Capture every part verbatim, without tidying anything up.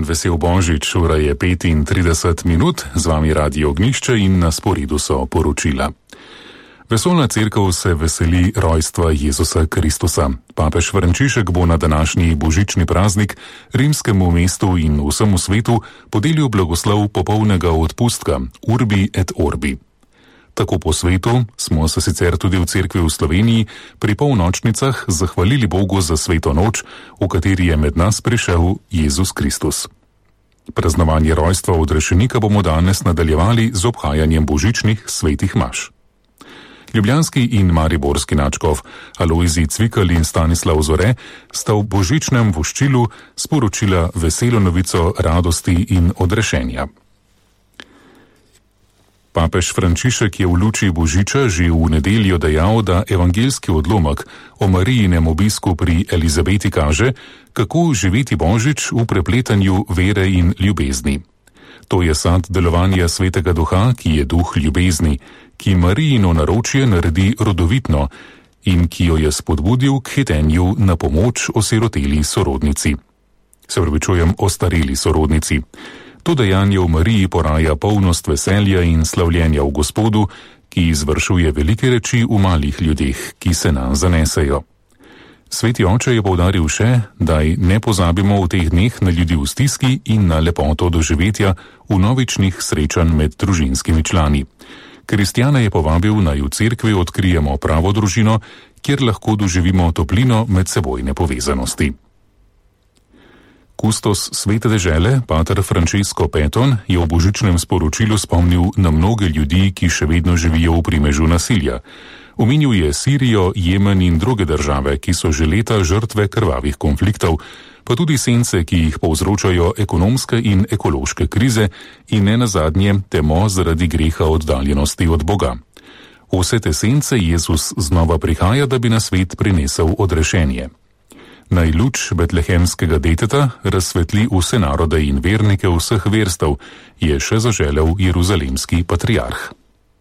in vesel Božič, ura je petintrideset minut, z vami Radio Ognjišče in na sporedu so poročila. Vesoljna cerkev se veseli rojstva Jezusa Kristusa. Papež Frančišek bo na današnji božični praznik rimskemu mestu in vsemu svetu podelil blagoslov popolnega odpustka, urbi et orbi. Tako po svetu smo se sicer tudi v cerkvi v Sloveniji pri polnočnicah zahvalili Bogu za sveto noč, v kateri je med nas prišel Jezus Kristus. Praznovanje rojstva odrešenika bomo danes nadaljevali z obhajanjem božičnih svetih maš. Ljubljanski in mariborski nadškof Alojzij Cvikl in Stanislav Zore sta v božičnem voščilu sporočila veselo novico radosti in odrešenja. Papež Frančišek je v luči božiča že v nedeljo dejal, da evangeljski odlomek o Marijinem obisku pri Elizabeti kaže, kako živeti božič v prepletanju vere in ljubezni. To je sad delovanja Svetega Duha, ki je duh ljubezni, ki Marijino naročje naredi rodovitno in ki jo je spodbudil k hitenju na pomoč osiroteli sorodnici. Se pravičujem, ostareli sorodnici. To dejanje v Mariji poraja polnost veselja in slavljenja v Gospodu, ki izvršuje velike reči v malih ljudeh, ki se nam zanesejo. Sveti oče je poudaril še, da ne pozabimo v teh dneh na ljudi v stiski in na lepoto doživetja vnovičnih srečanj med družinskimi člani. Kristjana je povabil, naj v cerkvi odkrijemo pravo družino, kjer lahko doživimo toplino medsebojne povezanosti. Kustos Svete dežele, pater Francesco Peton, je v božičnem sporočilu spomnil na mnoge ljudi, ki še vedno živijo v primežu nasilja. Omenil je Sirijo, Jemen in druge države, ki so že leta žrtve krvavih konfliktov, pa tudi sence, ki jih povzročajo ekonomske in ekološke krize in ne nazadnje temo zaradi greha oddaljenosti od Boga. Vse te sence Jezus znova prihaja, da bi na svet prinesel odrešenje. Naj luč betlehemskega deteta razsvetli vse narode in vernike vseh verstev, je še zaželel jeruzalemski patriarh.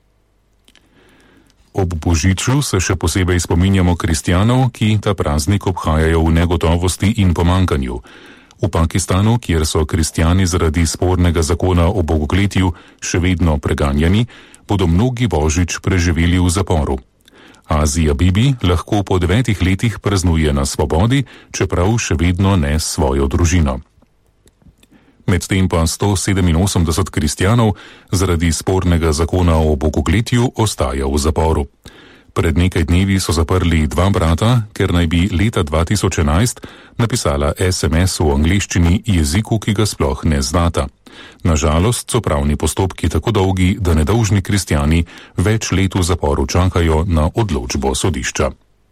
Ob božiču se še posebej spominjamo kristjanov, ki ta praznik obhajajo v negotovosti in pomankanju. V Pakistanu, kjer so kristjani zaradi spornega zakona o bogokletju še vedno preganjani, bodo mnogi božič preživeli v zaporu. Azija Bibi lahko po devetih letih praznuje na svobodi, čeprav še vedno ne s svojo družino. Medtem pa sto sedeminosemdeset kristjanov zaradi spornega zakona o bogokletju ostaja v zaporu. Pred nekaj dnevi so zaprli dva brata, ker naj bi leta dva tisoč enajst napisala es em es v angleščini jeziku, ki ga sploh ne znata. Nažalost so pravni postopki tako dolgi, da nedolžni kristjani več let v zaporu čakajo na odločbo sodišča.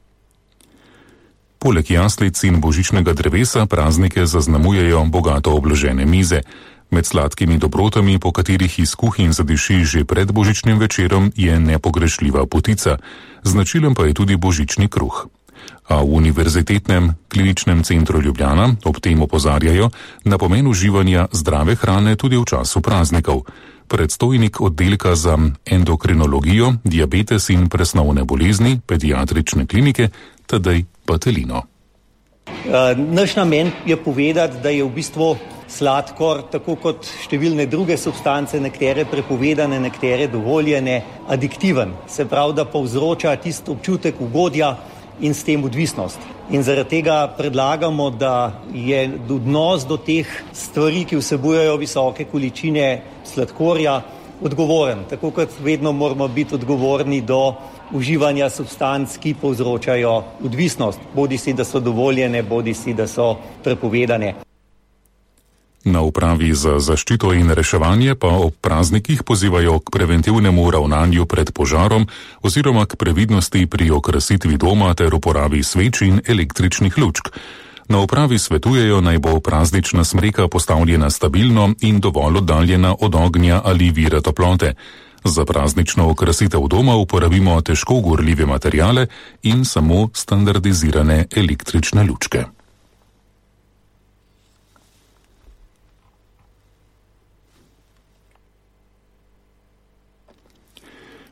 Poleg jaslic in božičnega drevesa praznike zaznamujejo bogato obložene mize. Med sladkimi dobrotami, po katerih iz kuhinj zadiši že pred božičnim večerom, je nepogrešljiva potica, značilen pa je tudi božični kruh. A v Univerzitetnem kliničnem centru Ljubljana ob tem opozarjajo na pomen uživanja zdrave hrane tudi v času praznikov. Predstojnik oddelka za endokrinologijo, diabetes in presnovne bolezni pediatrične klinike Tadej Patelino. Uh, naš namen je povedati, da je v bistvu sladkor, tako kot številne druge substance, nekatere prepovedane, nekatere dovoljene, adiktiven. Se pravi, da povzroča tisti občutek ugodja in s tem odvisnost. In zaradi tega predlagamo, da je odnos do teh stvari, ki vsebujejo visoke količine sladkorja, odgovoren. Tako kot vedno moramo biti odgovorni do uživanja substanc, ki povzročajo odvisnost, bodi si, da so dovoljene, bodi si, da so prepovedane. Na upravi za zaščito in reševanje pa ob praznikih pozivajo k preventivnemu ravnanju pred požarom oziroma k previdnosti pri okrasitvi doma ter uporabi sveč in električnih lučk. Na upravi svetujejo, naj bo praznična smreka postavljena stabilno in dovolj oddaljena od ognja ali vira toplote. Za praznično okrasitev doma uporabimo težko gorljive materiale in samo standardizirane električne lučke.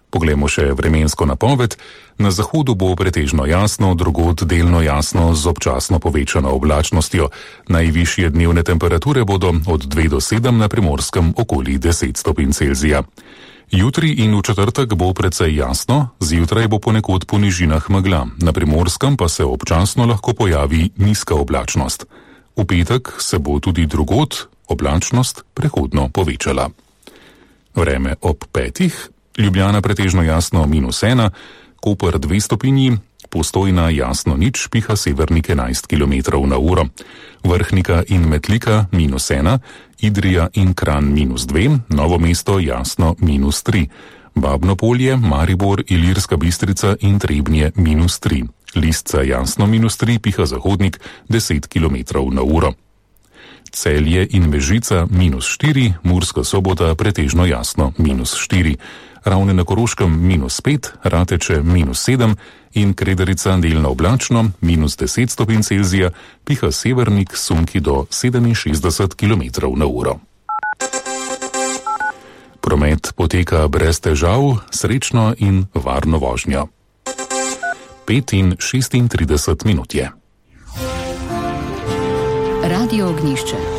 Poglejmo še vremensko napoved. Na zahodu bo pretežno jasno, drugod delno jasno z občasno povečano oblačnostjo. Najvišje dnevne temperature bodo od dve do sedem, na Primorskem okoli deset stopinj Celzija. Jutri in v četrtek bo precej jasno, zjutraj bo ponekod po nižinah megla, na Primorskem pa se občasno lahko pojavi nizka oblačnost. V petek se bo tudi drugod oblačnost prehodno povečala. Vreme ob petih. Ljubljana pretežno jasno minus ena, Koper dve stopinji, Postojna jasno nič, piha severnik enajst kilometrov na uro. Vrhnika in Metlika minus ena, Idrija in Kranj minus dve, Novo mesto jasno minus tri. Babno Polje, Maribor, Ilirska Bistrica in Trebnje minus tri. Lisca jasno minus tri, piha zahodnik deset kilometrov na uro. Celje in Mežica minus štiri, Murska Sobota pretežno jasno minus štiri. Ravne na Koroškem minus pet, Rateče minus sedem in Krederica delno oblačno minus deset stopinj Celzija, piha severnik sunki do sedeminšestdeset kilometrov na uro. Promet poteka brez težav, srečno in varno vožnjo. pet in šestintrideset minut je. Radio Ognjišče.